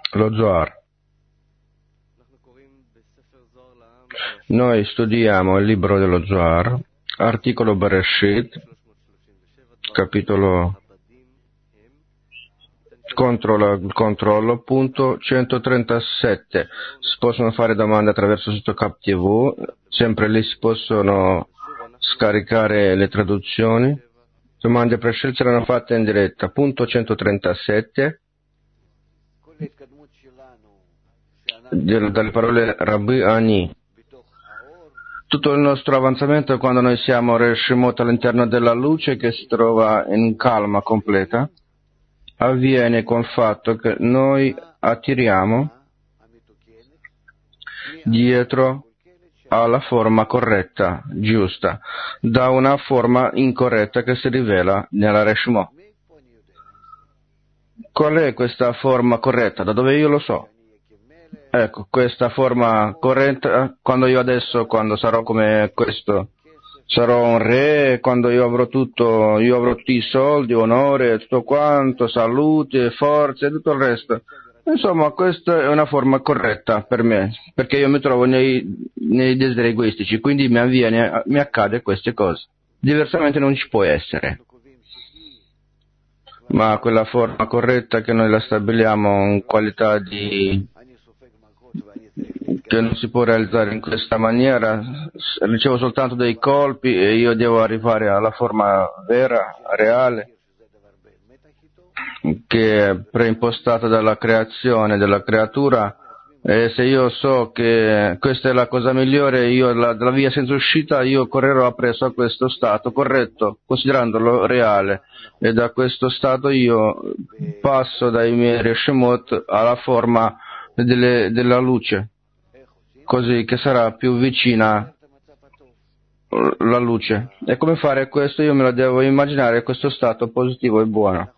lo Zohar. Noi studiamo il libro dello Zohar, articolo Bereshit, capitolo controllo, punto 137. Si possono fare domande attraverso il sito CapTV, sempre lì si possono scaricare le traduzioni. Domande prescelte saranno fatte in diretta. Punto 137. Dalle parole Rabbi Ani. Tutto il nostro avanzamento è quando noi siamo Reshimot all'interno della luce che si trova in calma completa, avviene con il fatto che noi attiriamo dietro alla forma corretta, giusta, da una forma incorretta che si rivela nella Reshimot. Qual è questa forma corretta? Da dove io lo so? Ecco, questa forma corretta, quando sarò come questo, sarò un re, quando io avrò tutti i soldi, onore, tutto quanto, salute, forze e tutto il resto. Insomma, questa è una forma corretta per me, perché io mi trovo nei desideri egoistici, quindi mi accade queste cose. Diversamente non ci può essere. Ma quella forma corretta che noi la stabiliamo in qualità che non si può realizzare in questa maniera, ricevo soltanto dei colpi e io devo arrivare alla forma vera, reale, che è preimpostata dalla creazione, della creatura, e se io so che questa è la cosa migliore, dalla via senza uscita, io correrò appresso a questo stato corretto, considerandolo reale, e da questo stato io passo dai miei Reshimot alla forma della luce, così che sarà più vicina la luce. E come fare questo? Io me lo devo immaginare questo stato positivo e buono,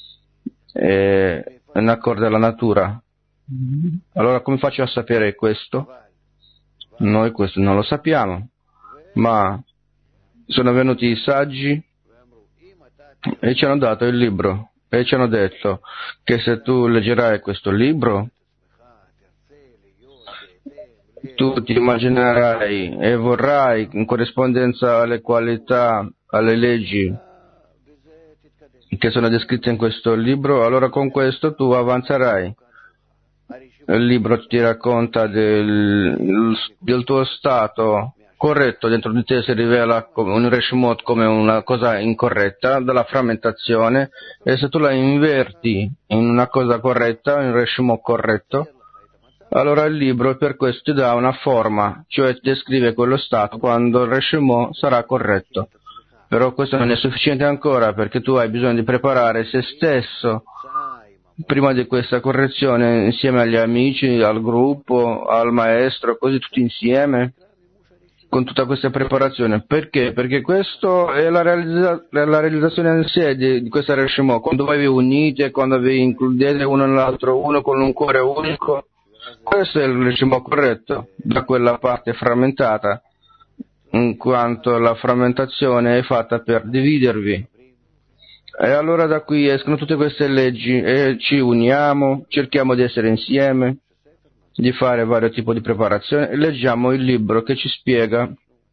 in accordo alla natura. Allora come faccio a sapere questo? Noi questo non lo sappiamo, ma sono venuti i saggi e ci hanno dato il libro e ci hanno detto che se tu leggerai questo libro, tu ti immaginerai e vorrai, in corrispondenza alle qualità, alle leggi che sono descritte in questo libro, allora con questo tu avanzerai. Il libro ti racconta del tuo stato corretto, dentro di te si rivela come un Reshimot, come una cosa incorretta, dalla frammentazione, e se tu la inverti in una cosa corretta, in un Reshimot corretto, allora il libro per questo ti dà una forma, cioè ti descrive quello stato quando il Reshimot sarà corretto. Però questo non è sufficiente ancora, perché tu hai bisogno di preparare se stesso prima di questa correzione, insieme agli amici, al gruppo, al maestro, così tutti insieme, con tutta questa preparazione. Perché? Perché questo è la realizzazione in sé di questa Reshimot, quando voi vi unite, quando vi includete uno nell'altro, uno con un cuore unico. Questo è il Reshimot corretto, da quella parte frammentata, in quanto la frammentazione è fatta per dividervi. E allora da qui escono tutte queste leggi e ci uniamo, cerchiamo di essere insieme, di fare vario tipo di preparazione e leggiamo il libro che ci spiega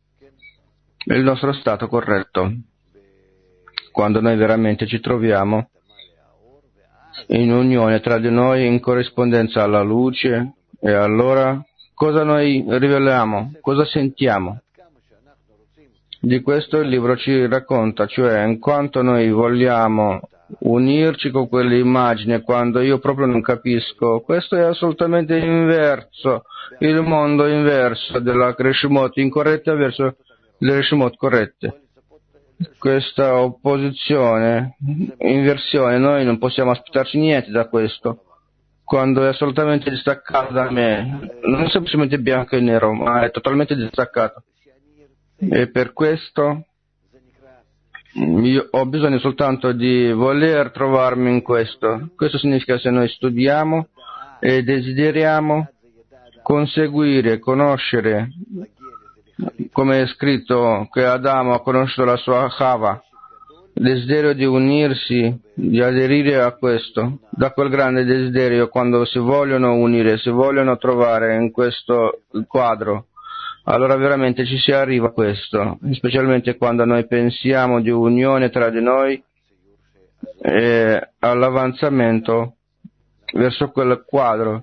il nostro stato corretto. Quando noi veramente ci troviamo in unione tra di noi, in corrispondenza alla luce, e allora cosa noi riveliamo, cosa sentiamo? Di questo il libro ci racconta, cioè in quanto noi vogliamo unirci con quell'immagine, quando io proprio non capisco, questo è assolutamente inverso, il mondo inverso della Reshimot incorretta verso le Reshimot corrette. Questa opposizione, inversione, noi non possiamo aspettarci niente da questo, quando è assolutamente distaccato da me, non è semplicemente bianco e nero, ma è totalmente distaccato. E per questo io ho bisogno soltanto di voler trovarmi in questo. Questo significa se noi studiamo e desideriamo conseguire, conoscere, come è scritto che Adamo ha conosciuto la sua Chava, desiderio di unirsi, di aderire a questo, da quel grande desiderio quando si vogliono unire, si vogliono trovare in questo quadro, allora veramente ci si arriva a questo, specialmente quando noi pensiamo di unione tra di noi e all'avanzamento verso quel quadro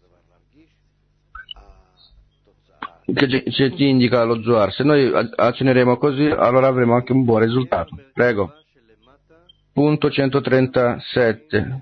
che ci indica lo Zohar. Se noi azioneremo così, allora avremo anche un buon risultato. Prego. Punto 137.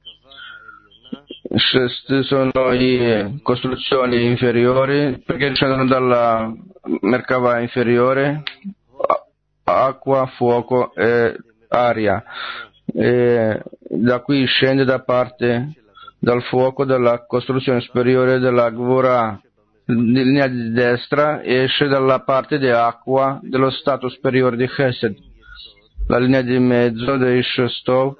Sono le costruzioni inferiori, perché discendono dalla Merkava inferiore, acqua, fuoco e aria. E da qui scende dal fuoco della costruzione superiore della Gvura, linea di destra, esce dalla parte di acqua dello stato superiore di Chesed, la linea di mezzo di Shestov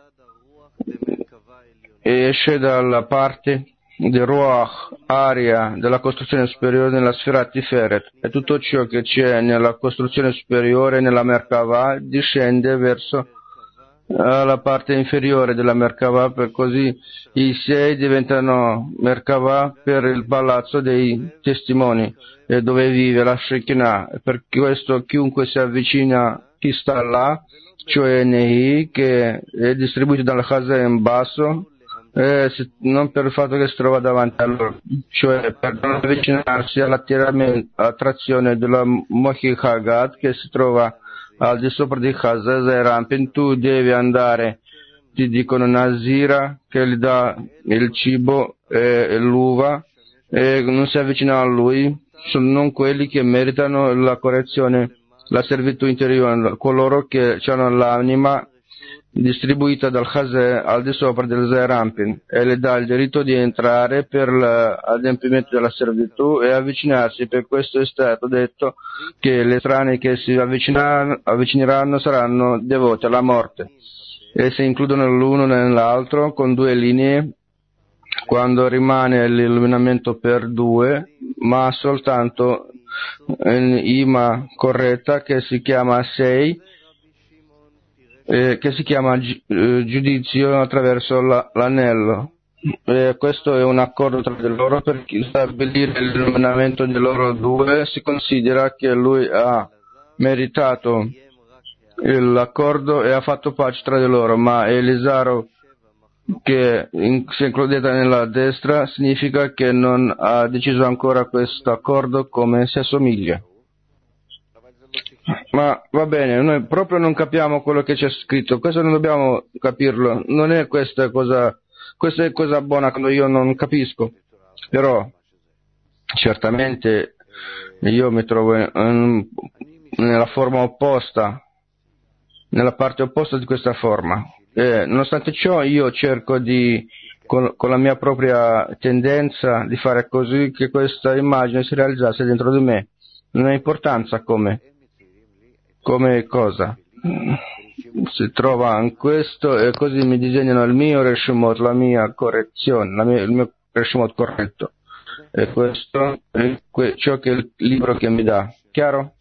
esce dalla parte di Ruach, aria della costruzione superiore nella sfera Tiferet, e tutto ciò che c'è nella costruzione superiore nella Merkava discende verso la parte inferiore della Merkava, per così i 6 diventano Merkava per il palazzo dei testimoni, dove vive la Shekinah. Per questo chiunque si avvicina, chi sta là, cioè Nehi, che è distribuito dalla casa in basso, non per il fatto che si trova davanti a loro, cioè per non avvicinarsi all'attrazione della Mochi Hagat che si trova al di sopra di Chazaz e Rampin. Tu devi andare, ti dicono Nazira, che gli dà il cibo e l'uva, e non si avvicina a lui, sono non quelli che meritano la correzione, la servitù interiore, coloro che hanno l'anima distribuita dal Chazè al di sopra del Zerampin, e le dà il diritto di entrare per l'adempimento della servitù e avvicinarsi. Per questo è stato detto che le estranei che si avvicineranno saranno devoti alla morte, e si includono l'uno nell'altro con 2 linee quando rimane l'illuminamento per 2, ma soltanto in ima corretta, che si chiama 6, che si chiama giudizio attraverso l'anello. Questo è un accordo tra di loro. Per stabilire l'illuminamento di loro 2 si considera che lui ha meritato l'accordo e ha fatto pace tra di loro, ma Elisaro, che si è includeta nella destra, significa che non ha deciso ancora questo accordo come si assomiglia. Ma va bene, noi proprio non capiamo quello che c'è scritto, questo non dobbiamo capirlo, non è questa è cosa buona quando io non capisco, però certamente io mi trovo nella forma opposta, nella parte opposta di questa forma, e nonostante ciò io cerco con la mia propria tendenza di fare così che questa immagine si realizzasse dentro di me. Non ha importanza come cosa si trova in questo, e così mi disegnano il mio Reshimot, la mia correzione, il mio Reshimot corretto, e questo è ciò che è il libro che mi dà. Chiaro?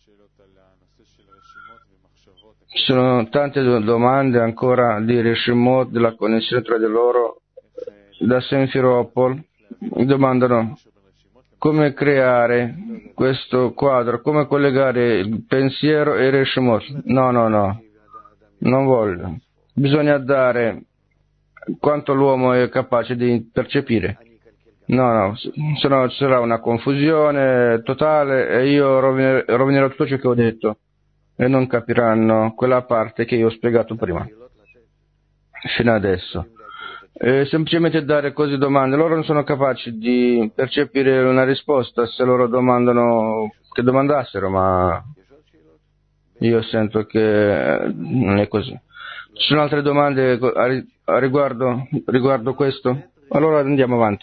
Ci sono tante domande ancora di Reshimot, della connessione tra di loro. Da Simferopol domandano come creare questo quadro, come collegare il pensiero e il Reshimot. No, non voglio. Bisogna dare quanto l'uomo è capace di percepire. No, se no ci sarà una confusione totale e io rovinerò tutto ciò che ho detto e non capiranno quella parte che io ho spiegato prima, fino adesso. Semplicemente dare così domande, loro non sono capaci di percepire una risposta se loro domandano che domandassero, ma io sento che non è così. Ci sono altre domande a riguardo questo? Allora andiamo avanti.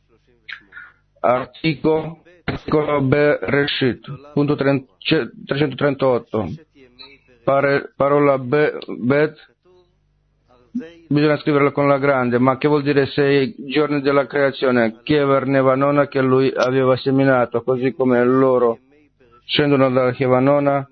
Articolo Bereshit, punto 338. Parola Bet. Bisogna scriverlo con la grande, ma che vuol dire 6 giorni della creazione? Kever Nevanona, che lui aveva seminato, così come loro scendono dalla Kevanona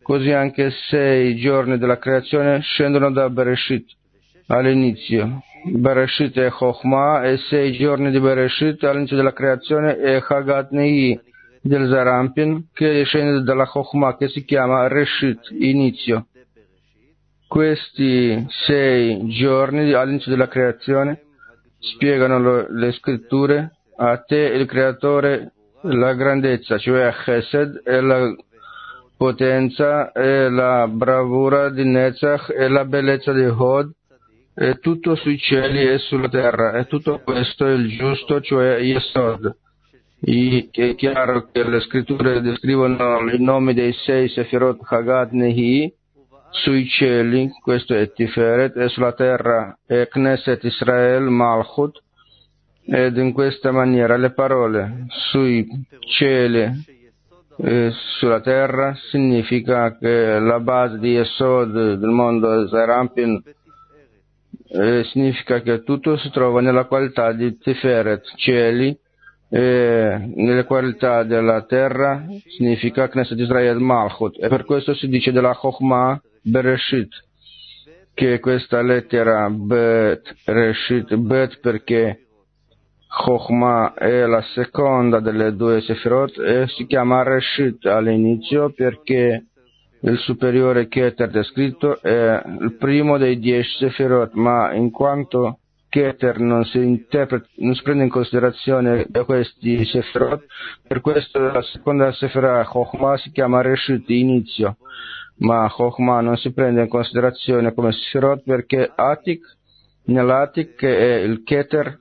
Così anche 6 giorni della creazione scendono da Bereshit all'inizio. Bereshit è Chokhmah e 6 giorni di Bereshit all'inizio della creazione è Chagat Nehi del Zarampin che scende dalla Chokhmah che si chiama Reshit, inizio. Questi 6 giorni all'inizio della creazione spiegano le scritture a te il creatore la grandezza, cioè Chesed e la potenza e la bravura di Netzach e la bellezza di Hod e tutto sui cieli e sulla terra e tutto questo è il giusto, cioè Yesod. È chiaro che le scritture descrivono i nomi dei 6 Sefirot Chagat Nehi sui cieli, questo è Tiferet, e sulla terra è Knesset Israel Malchut, ed in questa maniera le parole sui cieli e sulla terra significa che la base di Yesod del mondo Zerampin significa che tutto si trova nella qualità di Tiferet, cieli, e nelle qualità della terra significa Knesset Israel Malchut, e per questo si dice della Chokhmah Bereshit, che questa lettera Bet, Reshit, Bet perché Chokhmah è la seconda delle 2 Sefirot e si chiama Reshit all'inizio perché il superiore Keter descritto è il primo dei 10 Sefirot, ma in quanto Keter non si prende in considerazione da questi Sefirot, per questo la seconda Sefirah Chokhmah si chiama Reshit, inizio, ma Chokhmah non si prende in considerazione come Sefirot perché Atik, nell'Atik che è il Keter,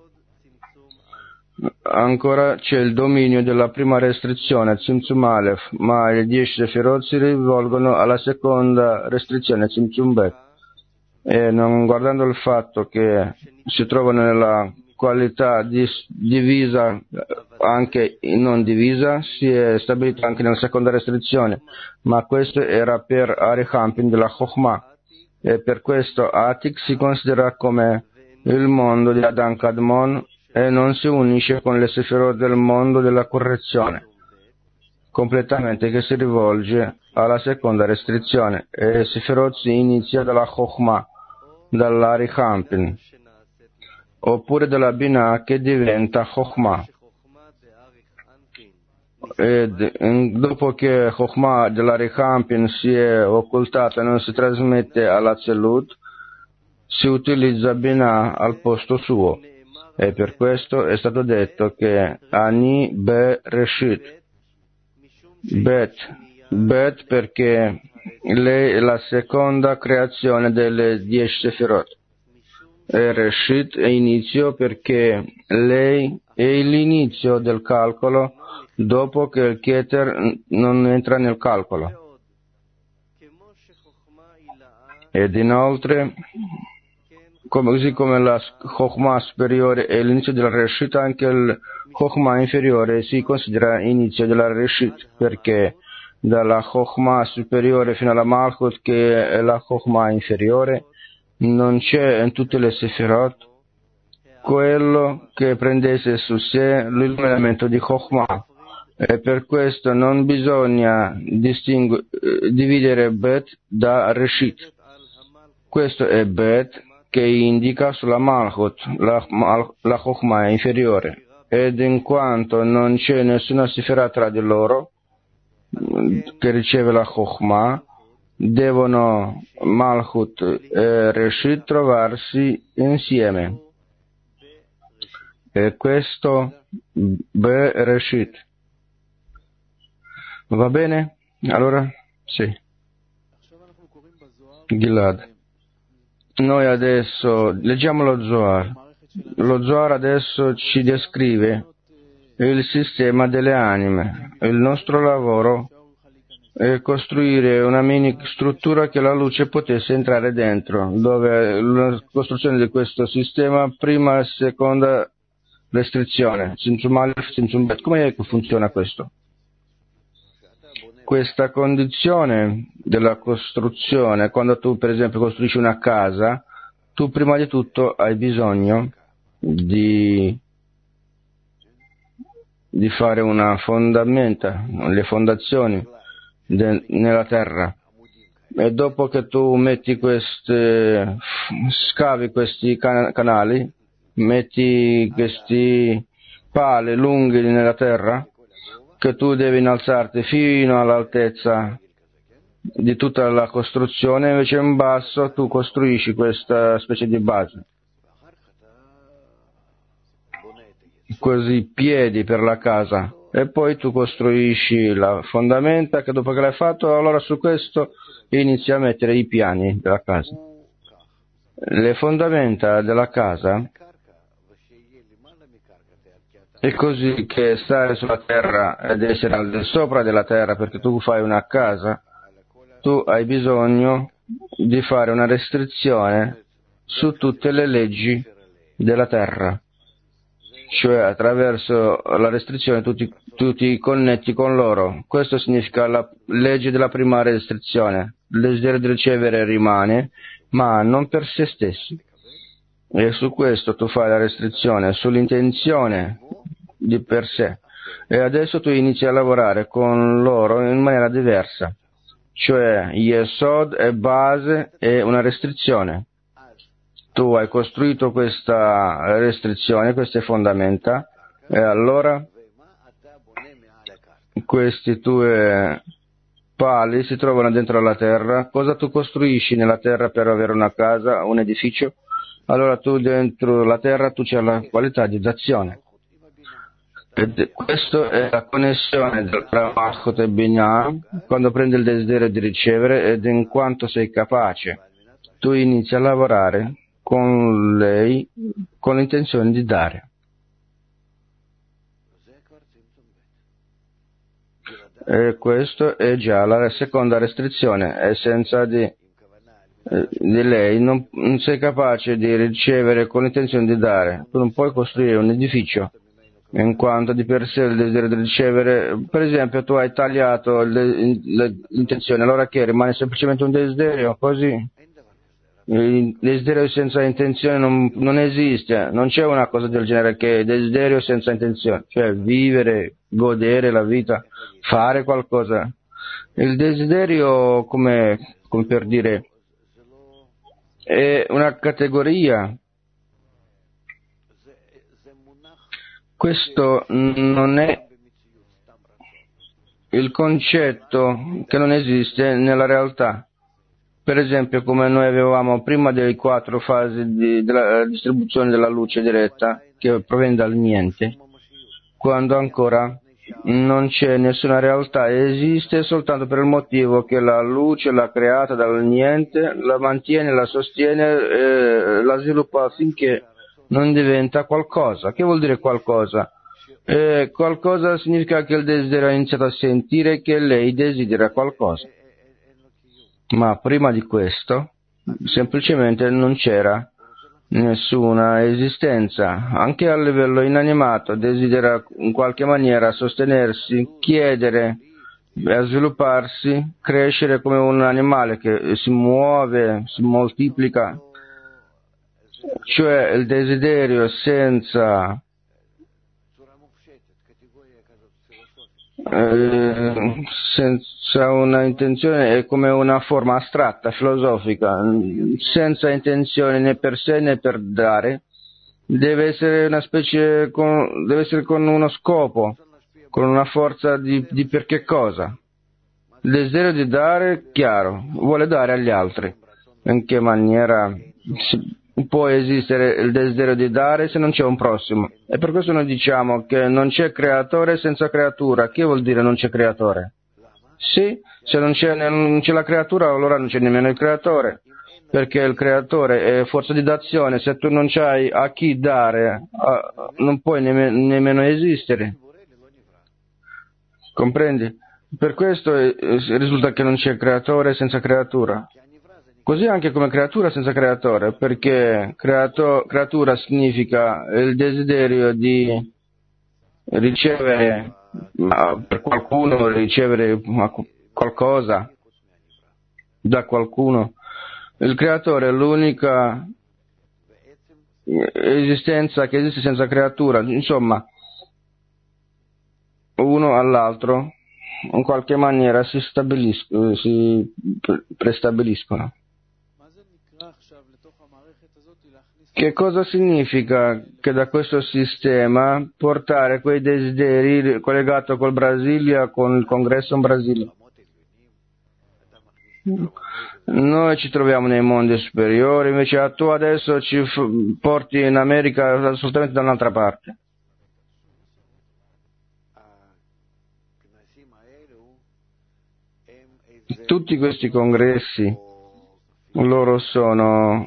ancora c'è il dominio della prima restrizione, Tzimtzum Aleph, ma i 10 Sefirot si rivolgono alla seconda restrizione, Tzimtzum Bet. E non guardando il fatto che si trovano nella qualità divisa, anche non divisa, si è stabilito anche nella seconda restrizione, ma questo era per Arichampin della Chokhmah, e per questo Atik si considera come il mondo di Adam Kadmon e non si unisce con le Sefirot del mondo della correzione completamente, che si rivolge alla seconda restrizione, e Sefirot si inizia dalla Chokhmah, dall'Arichampin, oppure dalla Binah che diventa Chokhmah. Dopo che Chokhmah dell'Arichampin si è occultata e non si trasmette alla Zelut, si utilizza Binah al posto suo, e per questo è stato detto che Ani Be Reshit, Bet perché lei è la seconda creazione delle 10 Sefirot, e Reshit è inizio perché lei è l'inizio del calcolo dopo che il Keter non entra nel calcolo. Ed inoltre, così come la Chokhmah superiore è l'inizio della Reshit, anche il Chokhmah inferiore si considera inizio della Reshit, perché dalla Chokhmah superiore fino alla Malchut, che è la Chokhmah inferiore, non c'è in tutte le Sefirot quello che prendesse su sé l'illuminamento di Chokhmah, e per questo non bisogna dividere Bet da Reshit. Questo è Bet che indica sulla Malchut, la Chokhmah inferiore, ed in quanto non c'è nessuna Sefirah tra di loro che riceve la Chokhmah, devono Malchut e Reshit trovarsi insieme, e questo Be Reshit. Va bene? Allora, sì. Gilad. Noi adesso leggiamo lo Zohar. Lo Zohar adesso ci descrive il sistema delle anime. Il nostro lavoro è costruire una mini struttura che la luce potesse entrare dentro, dove la costruzione di questo sistema, prima e seconda restrizione, Tzimtzum Aleph, Tzimtzum Bet. Come funziona questo? Questa condizione della costruzione, quando tu per esempio costruisci una casa, tu prima di tutto hai bisogno di fare una fondamenta, le fondazioni, nella terra. E dopo che tu metti scavi questi canali, metti questi pali lunghi nella terra, che tu devi innalzarti fino all'altezza di tutta la costruzione, invece in basso tu costruisci questa specie di base, così piedi per la casa, e poi tu costruisci la fondamenta, che dopo che l'hai fatto, allora su questo inizi a mettere i piani della casa. Le fondamenta della casa è così che stare sulla terra ed essere al di sopra della terra, perché tu fai una casa, tu hai bisogno di fare una restrizione su tutte le leggi della terra, cioè attraverso la restrizione tu ti connetti con loro. Questo significa la legge della prima restrizione. Il desiderio di ricevere rimane, ma non per se stessi. E su questo tu fai la restrizione, sull'intenzione di per sé. E adesso tu inizi a lavorare con loro in maniera diversa. Cioè, Yesod è base e una restrizione. Tu hai costruito questa restrizione, queste fondamenta, e allora questi tuoi pali si trovano dentro la terra. Cosa tu costruisci nella terra per avere una casa, un edificio? Allora tu dentro la terra tu c'è la qualità di d'azione. Ed questa è la connessione tra Malchut e Binah, quando prendi il desiderio di ricevere, ed in quanto sei capace, tu inizi a lavorare con lei con l'intenzione di dare. E questo è già la seconda restrizione, e senza di lei non sei capace di ricevere con l'intenzione di dare. Tu non puoi costruire un edificio in quanto di per sé il desiderio di ricevere. Per esempio, tu hai tagliato l'intenzione, allora che rimane semplicemente un desiderio, così il desiderio senza intenzione non esiste, non c'è una cosa del genere che desiderio senza intenzione, cioè vivere, godere la vita, fare qualcosa. Il desiderio, come per dire, è una categoria. Questo non è il concetto che non esiste nella realtà. Per esempio, come noi avevamo prima delle 4 fasi della distribuzione della luce diretta, che proviene dal niente, quando ancora non c'è nessuna realtà, esiste soltanto per il motivo che la luce l'ha creata dal niente, la mantiene, la sostiene, la sviluppa affinché non diventa qualcosa. Che vuol dire qualcosa? Qualcosa significa che il desiderio ha iniziato a sentire che lei desidera qualcosa. Ma prima di questo, semplicemente non c'era nessuna esistenza. Anche a livello inanimato desidera in qualche maniera sostenersi, chiedere, svilupparsi, crescere come un animale che si muove, si moltiplica. Cioè il desiderio senza una intenzione è come una forma astratta, filosofica, senza intenzione né per sé né per dare. Deve essere una specie, deve essere con uno scopo, con una forza di per che cosa. Il desiderio di dare, chiaro, vuole dare agli altri. In che maniera può esistere il desiderio di dare se non c'è un prossimo? E per questo noi diciamo che non c'è creatore senza creatura. Che vuol dire non c'è creatore? Sì, se non c'è la creatura, allora non c'è nemmeno il creatore, perché il creatore è forza di d'azione. Se tu non c'hai a chi dare, non puoi nemmeno esistere. Comprendi? Per questo risulta che non c'è creatore senza creatura. Così anche come creatura senza creatore, perché creatura significa il desiderio di ricevere per qualcuno, ricevere qualcosa da qualcuno. Il creatore è l'unica esistenza che esiste senza creatura, insomma, uno all'altro in qualche maniera si prestabiliscono. Che cosa significa che da questo sistema portare quei desideri collegato col Brasilia, con il congresso in Brasile? Noi ci troviamo nei mondi superiori, invece tu adesso ci porti in America assolutamente da un'altra parte. Tutti questi congressi, loro sono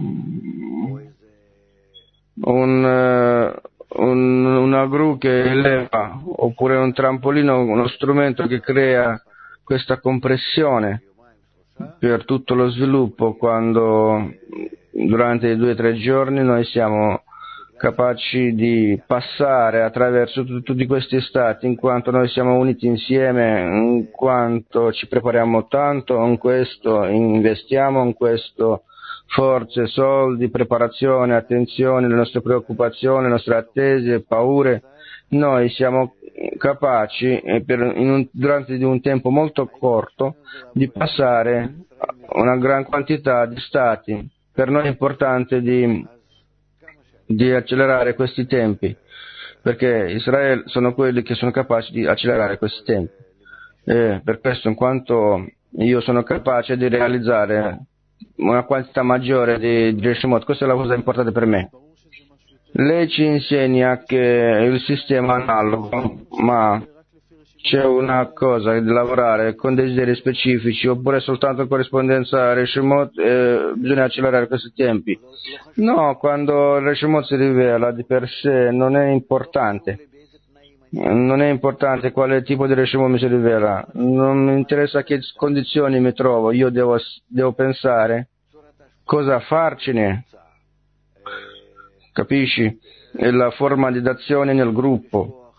una gru che eleva, oppure un trampolino, uno strumento che crea questa compressione per tutto lo sviluppo, quando durante i 2 o 3 giorni noi siamo capaci di passare attraverso tutti questi stati, in quanto noi siamo uniti insieme, in quanto ci prepariamo tanto in questo, investiamo in questo forze, soldi, preparazione, attenzione, le nostre preoccupazioni, le nostre attese, paure. Noi siamo capaci durante un tempo molto corto di passare una gran quantità di stati. Per noi è importante di accelerare questi tempi, perché Israele sono quelli che sono capaci di accelerare questi tempi. Per questo, in quanto io sono capace di realizzare una quantità maggiore di Reshimot, questa è la cosa importante per me. Lei ci insegna che il sistema è analogo, ma c'è una cosa di lavorare con desideri specifici oppure soltanto in corrispondenza a Reshimot, bisogna accelerare questi tempi. No, quando il Reshimot si rivela di per sé non è importante. Non è importante quale tipo di Reshimot mi si rivela. Non mi interessa che condizioni mi trovo. Io devo pensare cosa farcene. Capisci? È la forma di d'azione nel gruppo,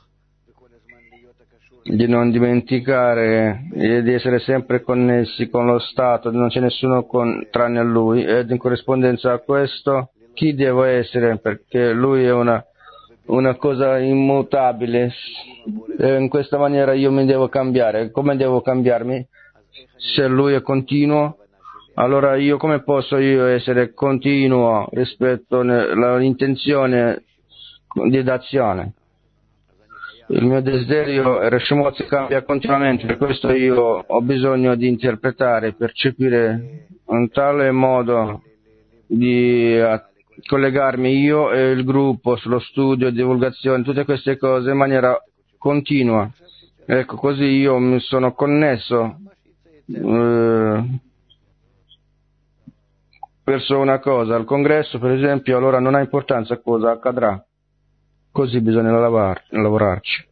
di non dimenticare di essere sempre connessi con lo Stato, non c'è nessuno tranne lui, ed in corrispondenza a questo chi devo essere, perché lui è una cosa immutabile, e in questa maniera io mi devo cambiare. Come devo cambiarmi? Se lui è continuo, allora io come posso essere continuo rispetto all'intenzione di d'azione? Il mio desiderio Reshimot si cambia continuamente, per questo io ho bisogno di interpretare, percepire in tale modo di collegarmi io e il gruppo sullo studio, divulgazione, tutte queste cose in maniera continua. Ecco, così io mi sono connesso verso una cosa. Al congresso, per esempio, allora non ha importanza cosa accadrà. Così bisogna lavorarci.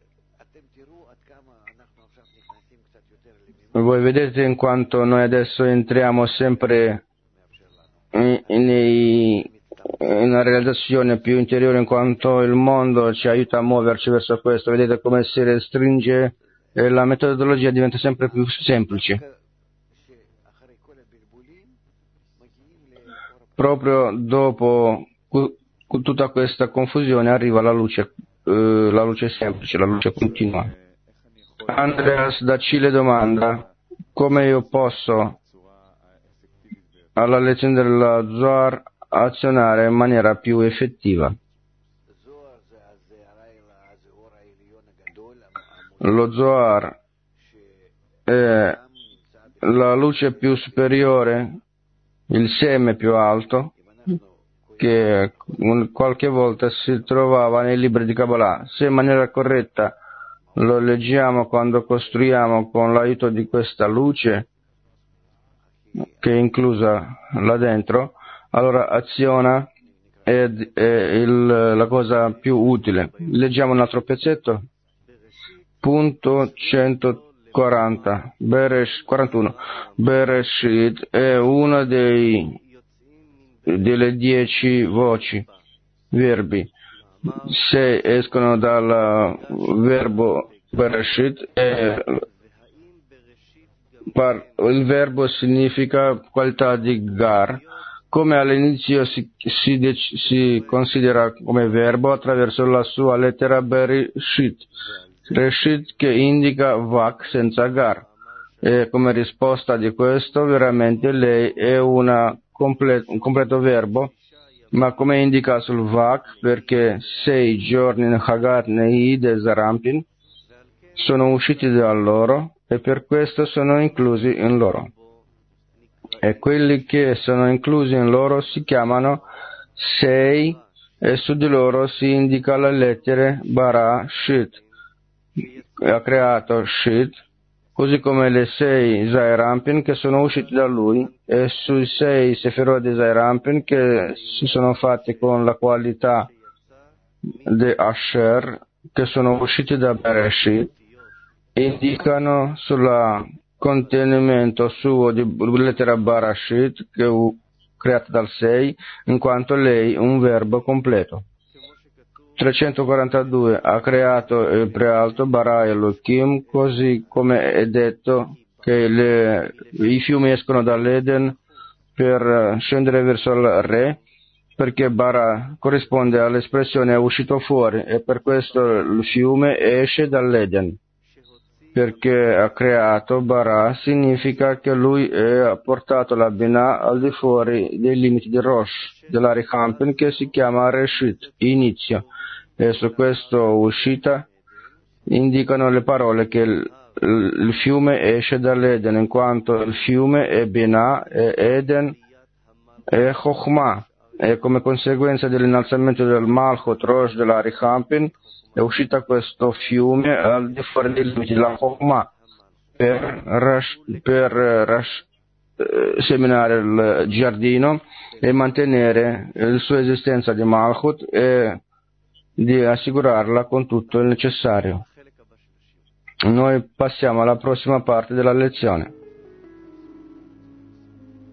Voi vedete in quanto noi adesso entriamo sempre in una realizzazione più interiore, in quanto il mondo ci aiuta a muoverci verso questo. Vedete come si restringe e la metodologia diventa sempre più semplice. Proprio dopo tutta questa confusione arriva la luce semplice, la luce continua. Andreas da Cile domanda: come io posso alla lezione della Zohar azionare in maniera più effettiva? Lo Zohar è la luce più superiore, il seme più alto, che qualche volta si trovava nei libri di Kabbalah. Se in maniera corretta lo leggiamo quando costruiamo con l'aiuto di questa luce, che è inclusa là dentro, allora aziona è la cosa più utile. Leggiamo un altro pezzetto. Punto 140. 41. Bereshit è una delle 10 voci, verbi. Se escono dal verbo Bereshit, il verbo significa qualità di Gar. Come all'inizio si considera come verbo attraverso la sua lettera Bereshit. Reshit che indica Vak senza Gar. E come risposta di questo, veramente lei è un completo verbo, ma come indica sul Vak, perché 6 giorni in Hagat Neid e Zarampin sono usciti da loro e per questo sono inclusi in loro. E quelli che sono inclusi in loro si chiamano 6 e su di loro si indica la lettera Bara Shit. Ha creato Shit, così come le 6 Zairampin che sono usciti da lui e sui 6 Sefirot di Zairampin che si sono fatti con la qualità di Asher che sono usciti da Bereshit indicano sul contenimento suo di lettera Barashit che fu creata dal 6 in quanto lei è un verbo completo. 342 ha creato il prealto Bara Elohim, così come è detto che i fiumi escono dall'Eden per scendere verso il Re, perché Bara corrisponde all'espressione è uscito fuori e per questo il fiume esce dall'Eden. Perché ha creato Bara significa che lui ha portato la Binah al di fuori dei limiti di Rosh, dell'Arihampin che si chiama Reshit, inizio, e su questo uscita indicano le parole che il fiume esce dall'Eden, in quanto il fiume è Binah, è Eden, è Chokhmah, e come conseguenza dell'innalzamento del Malchut Rosh dell'Arihampin è uscita questo fiume al di fuori dei limiti della Chokhmah per seminare il giardino e mantenere la sua esistenza di Malchut e di assicurarla con tutto il necessario. Noi passiamo alla prossima parte della lezione.